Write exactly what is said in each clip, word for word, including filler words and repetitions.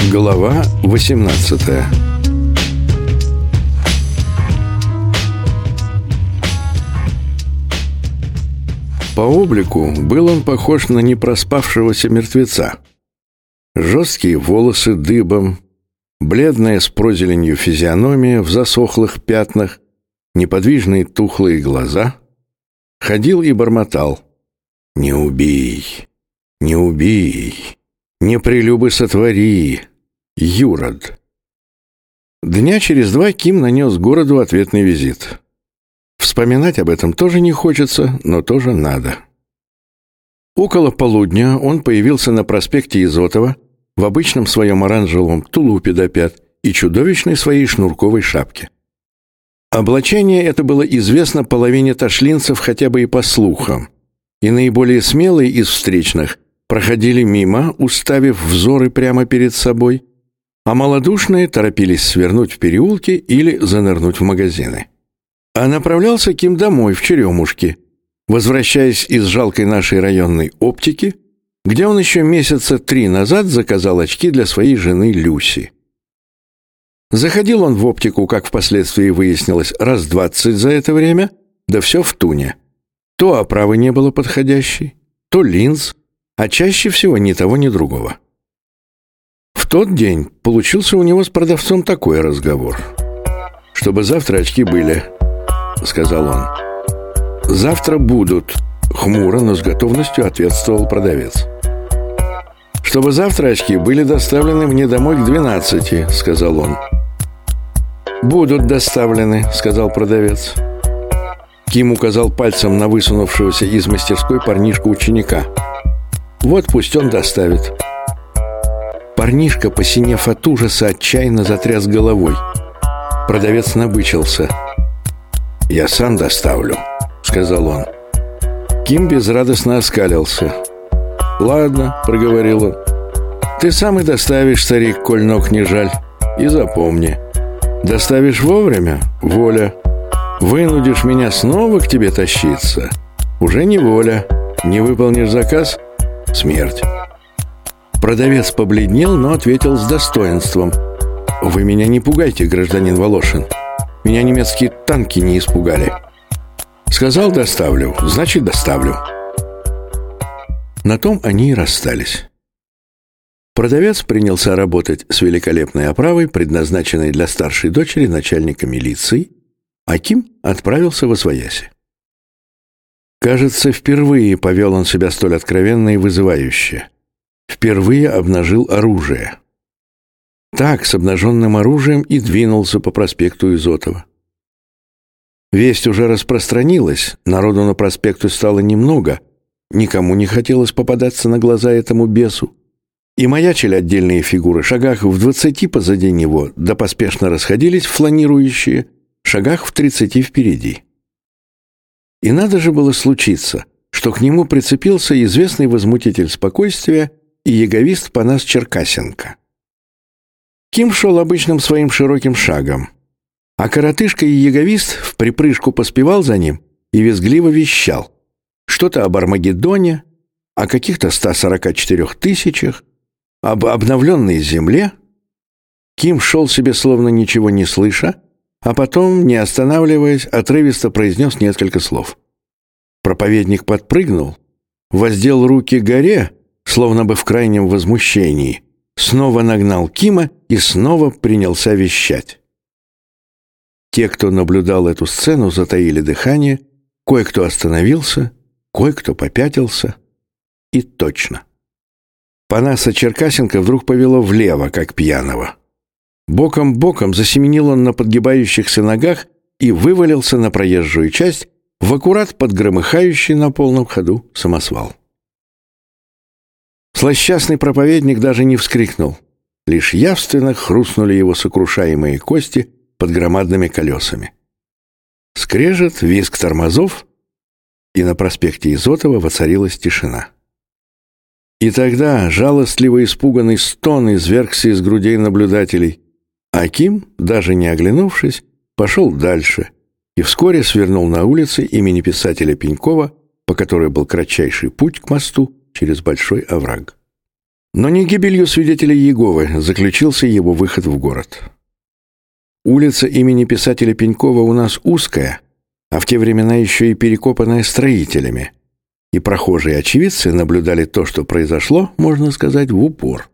Глава восемнадцатая. По облику был он похож на непроспавшегося мертвеца. Жесткие волосы дыбом, бледная с прозеленью физиономия в засохлых пятнах, неподвижные тухлые глаза. Ходил и бормотал: «Не убей, не убей, не прелюбы сотвори, юрод». Дня через два Ким нанес городу ответный визит. Вспоминать об этом тоже не хочется, но тоже надо. Около полудня он появился на проспекте Изотова в обычном своем оранжевом тулупе до пят и чудовищной своей шнурковой шапке. Облачение это было известно половине ташлинцев хотя бы и по слухам, и наиболее смелые из встречных проходили мимо, уставив взоры прямо перед собой, а малодушные торопились свернуть в переулки или занырнуть в магазины. А направлялся Ким домой, в Черемушки, возвращаясь из жалкой нашей районной оптики, где он еще месяца три назад заказал очки для своей жены Люси. Заходил он в оптику, как впоследствии выяснилось, раз двадцать за это время, да все в туне. То оправы не было подходящей, то линз, а чаще всего ни того, ни другого. В тот день получился у него с продавцом такой разговор. «Чтобы завтра очки были», — сказал он. «Завтра будут», — хмуро, но с готовностью ответствовал продавец. «Чтобы завтра очки были доставлены мне домой к двенадцати», — сказал он. «Будут доставлены», — сказал продавец. Ким указал пальцем на высунувшегося из мастерской парнишку-ученика. «Вот пусть он доставит». Парнишка, посинев от ужаса, отчаянно затряс головой. Продавец набычился. «Я сам доставлю», — сказал он. Ким безрадостно оскалился. «Ладно», — проговорил он. «Ты сам и доставишь, старик, коль ног не жаль. И запомни, доставишь вовремя — воля. Вынудишь меня снова к тебе тащиться — уже не воля. Не выполнишь заказ — смерть». Продавец побледнел, но ответил с достоинством: «Вы меня не пугайте, гражданин Волошин. Меня немецкие танки не испугали. Сказал, доставлю, значит, доставлю». На том они и расстались. Продавец принялся работать с великолепной оправой, предназначенной для старшей дочери начальника милиции, а Ким отправился восвояси. Кажется, впервые повел он себя столь откровенно и вызывающе. Впервые обнажил оружие. Так, с обнаженным оружием и двинулся по проспекту Изотова. Весть уже распространилась, народу на проспекте стало немного, никому не хотелось попадаться на глаза этому бесу, и маячили отдельные фигуры, шагах в двадцати позади него, да поспешно расходились фланирующие, шагах в тридцати впереди. И надо же было случиться, что к нему прицепился известный возмутитель спокойствия и яговист Панас Черкасенко. Ким шел обычным своим широким шагом, а коротышка и яговист в припрыжку поспевал за ним и визгливо вещал. Что-то об Армагеддоне, о каких-то ста сорока четырех тысячах, об обновленной земле. Ким шел себе, словно ничего не слыша, а потом, не останавливаясь, отрывисто произнес несколько слов. Проповедник подпрыгнул, воздел руки к горе, словно бы в крайнем возмущении, снова нагнал Кима и снова принялся вещать. Те, кто наблюдал эту сцену, затаили дыхание, кое-кто остановился, кое-кто попятился. И точно. Панаса Черкасенко вдруг повело влево, как пьяного. Боком-боком засеменил он на подгибающихся ногах и вывалился на проезжую часть в аккурат под громыхающий на полном ходу самосвал. Злосчастный проповедник даже не вскрикнул. Лишь явственно хрустнули его сокрушаемые кости под громадными колесами. Скрежет, визг тормозов, и на проспекте Изотова воцарилась тишина. И тогда жалостливо испуганный стон извергся из грудей наблюдателей, а Ким, даже не оглянувшись, пошел дальше и вскоре свернул на улице имени писателя Пенькова, по которой был кратчайший путь к мосту через большой овраг. Но не гибелью свидетелей Иеговы заключился его выход в город. Улица имени писателя Пенькова у нас узкая, а в те времена еще и перекопанная строителями, и прохожие очевидцы наблюдали то, что произошло, можно сказать, в упор.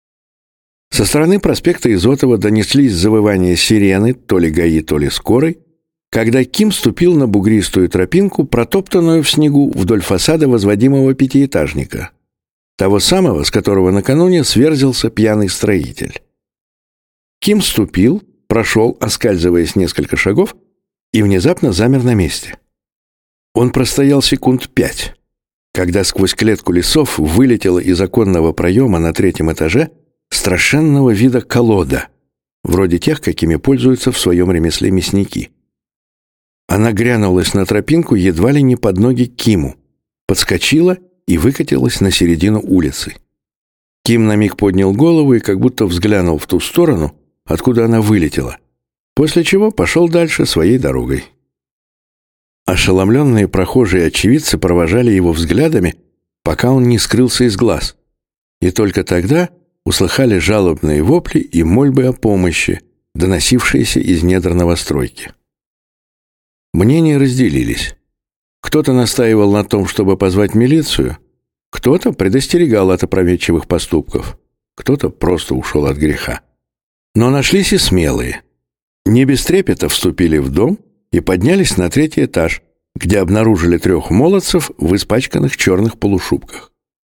Со стороны проспекта Изотова донеслись завывания сирены, то ли ГАИ, то ли скорой, когда Ким ступил на бугристую тропинку, протоптанную в снегу вдоль фасада возводимого пятиэтажника, того самого, с которого накануне сверзился пьяный строитель. Ким ступил, прошел, оскальзываясь несколько шагов, и внезапно замер на месте. Он простоял секунд пять, когда сквозь клетку лесов вылетела из оконного проема на третьем этаже страшенного вида колода, вроде тех, какими пользуются в своем ремесле мясники. Она грянулась на тропинку едва ли не под ноги Киму, подскочила и выкатилась на середину улицы. Ким на миг поднял голову и как будто взглянул в ту сторону, откуда она вылетела, после чего пошел дальше своей дорогой. Ошеломленные прохожие очевидцы провожали его взглядами, пока он не скрылся из глаз, и только тогда услыхали жалобные вопли и мольбы о помощи, доносившиеся из недр новостройки. Мнения разделились. Кто-то настаивал на том, чтобы позвать милицию, кто-то предостерегал от опрометчивых поступков, кто-то просто ушел от греха. Но нашлись и смелые. Не без трепета вступили в дом и поднялись на третий этаж, где обнаружили трех молодцев в испачканных черных полушубках.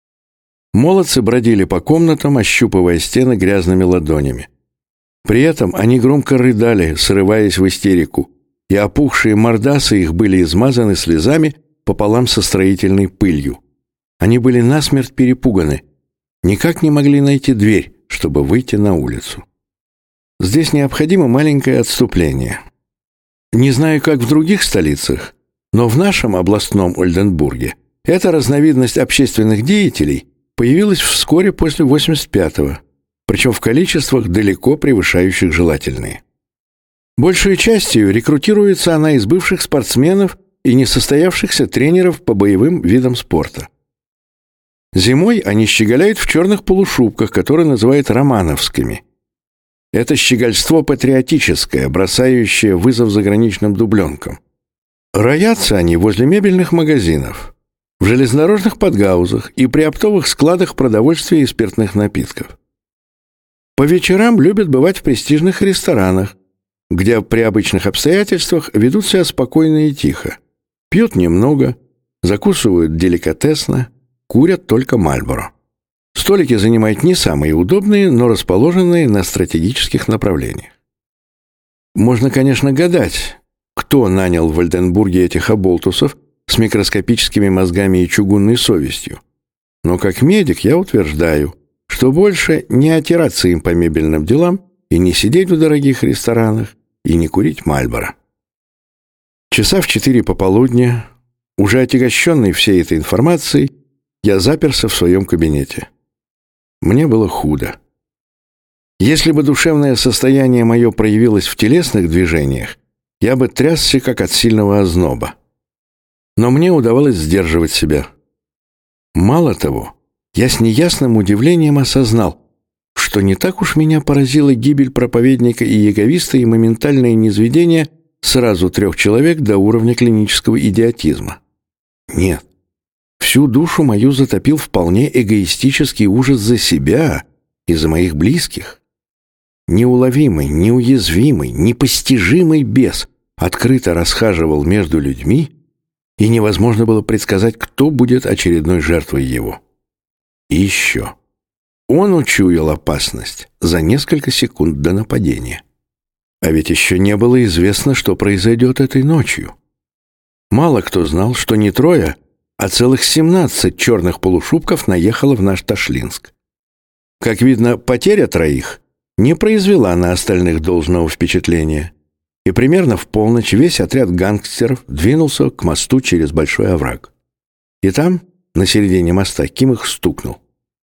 Молодцы бродили по комнатам, ощупывая стены грязными ладонями. При этом они громко рыдали, срываясь в истерику, и опухшие мордасы их были измазаны слезами пополам со строительной пылью. Они были насмерть перепуганы, никак не могли найти дверь, чтобы выйти на улицу. Здесь необходимо маленькое отступление. Не знаю, как в других столицах, но в нашем областном Ольденбурге эта разновидность общественных деятелей появилась вскоре после восемьдесят пятого, причем в количествах, далеко превышающих желательные. Большей частью рекрутируется она из бывших спортсменов и несостоявшихся тренеров по боевым видам спорта. Зимой они щеголяют в черных полушубках, которые называют романовскими. Это щегольство патриотическое, бросающее вызов заграничным дубленкам. Роятся они возле мебельных магазинов, в железнодорожных подгаузах и при оптовых складах продовольствия и спиртных напитков. По вечерам любят бывать в престижных ресторанах, где при обычных обстоятельствах ведут себя спокойно и тихо, пьют немного, закусывают деликатесно, курят только Мальборо. Столики занимают не самые удобные, но расположенные на стратегических направлениях. Можно, конечно, гадать, кто нанял в Ольденбурге этих оболтусов с микроскопическими мозгами и чугунной совестью. Но как медик я утверждаю, что больше не отираться им по мебельным делам и не сидеть в дорогих ресторанах и не курить Мальборо. Часа в четыре пополудни, уже отягощенный всей этой информацией, я заперся в своем кабинете. Мне было худо. Если бы душевное состояние мое проявилось в телесных движениях, я бы трясся, как от сильного озноба. Но мне удавалось сдерживать себя. Мало того, я с неясным удивлением осознал, что не так уж меня поразила гибель проповедника и яговиста и моментальное низведение сразу трех человек до уровня клинического идиотизма. Нет. Всю душу мою затопил вполне эгоистический ужас за себя и за моих близких. Неуловимый, неуязвимый, непостижимый бес открыто расхаживал между людьми, и невозможно было предсказать, кто будет очередной жертвой его. И еще. Он учуял опасность за несколько секунд до нападения. А ведь еще не было известно, что произойдет этой ночью. Мало кто знал, что не трое, а целых семнадцать черных полушубков наехало в наш Ташлинск. Как видно, потеря троих не произвела на остальных должного впечатления, и примерно в полночь весь отряд гангстеров двинулся к мосту через большой овраг. И там, на середине моста, Ким их стукнул.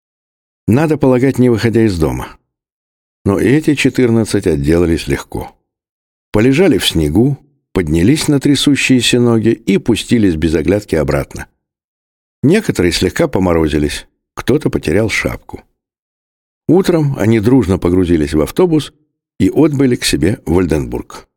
Надо полагать, не выходя из дома. Но эти четырнадцать отделались легко. Полежали в снегу, поднялись на трясущиеся ноги и пустились без оглядки обратно. Некоторые слегка поморозились, кто-то потерял шапку. Утром они дружно погрузились в автобус и отбыли к себе в Ольденбург.